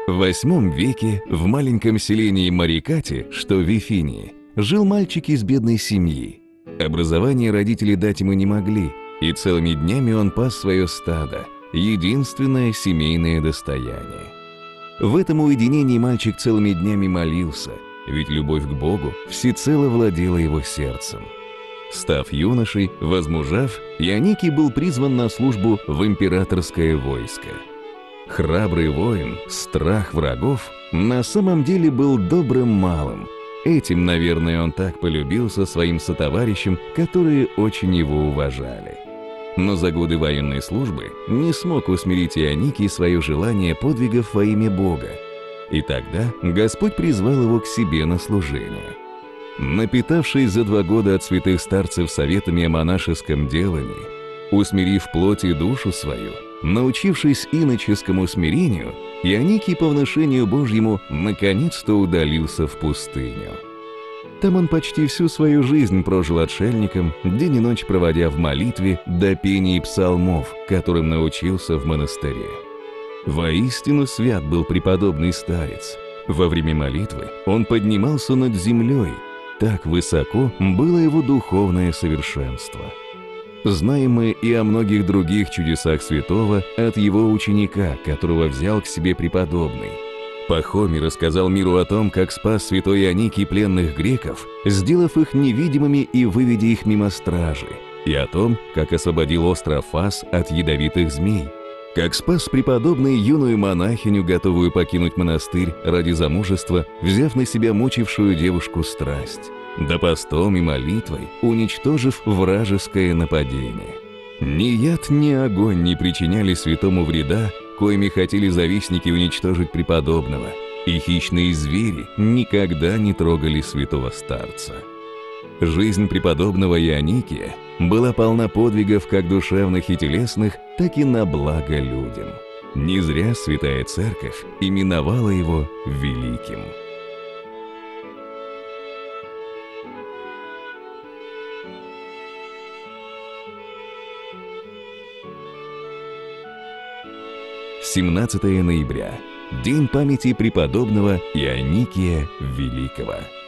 В VIII веке в маленьком селении Марикати, что в Вифинии, жил мальчик из бедной семьи. Образование родители дать ему не могли, и целыми днями он пас свое стадо, единственное семейное достояние. В этом уединении мальчик целыми днями молился, ведь любовь к Богу всецело владела его сердцем. Став юношей, возмужав, Ионикий был призван на службу в императорское войско. Храбрый воин, страх врагов, на самом деле был добрым малым. Этим, наверное, он так полюбился своим сотоварищам, которые очень его уважали. Но за годы военной службы не смог усмирить Ионикий свое желание подвигов во имя Бога. И тогда Господь призвал его к себе на служение. Напитавшись за 2 года от святых старцев советами о монашеском делании, усмирив плоть и душу свою, научившись иноческому смирению, Ионикий по внушению Божьему наконец-то удалился в пустыню. Там он почти всю свою жизнь прожил отшельником, день и ночь проводя в молитве до пения псалмов, которым научился в монастыре. Воистину свят был преподобный старец. Во время молитвы он поднимался над землей, так высоко было его духовное совершенство. Знаем мы и о многих других чудесах святого от его ученика, которого взял к себе преподобный. Пахомий рассказал миру о том, как спас святой Ионикий пленных греков, сделав их невидимыми и выведя их мимо стражи, и о том, как освободил остров Фас от ядовитых змей, как спас преподобный юную монахиню, готовую покинуть монастырь ради замужества, взяв на себя мучившую девушку страсть, да постом и молитвой уничтожив вражеское нападение. Ни яд, ни огонь не причиняли святому вреда, коими хотели завистники уничтожить преподобного, и хищные звери никогда не трогали святого старца. Жизнь преподобного Ионикия была полна подвигов как душевных и телесных, так и на благо людям. Не зря Святая Церковь именовала его великим. (17 ноября. День памяти преподобного Ионикия Великого.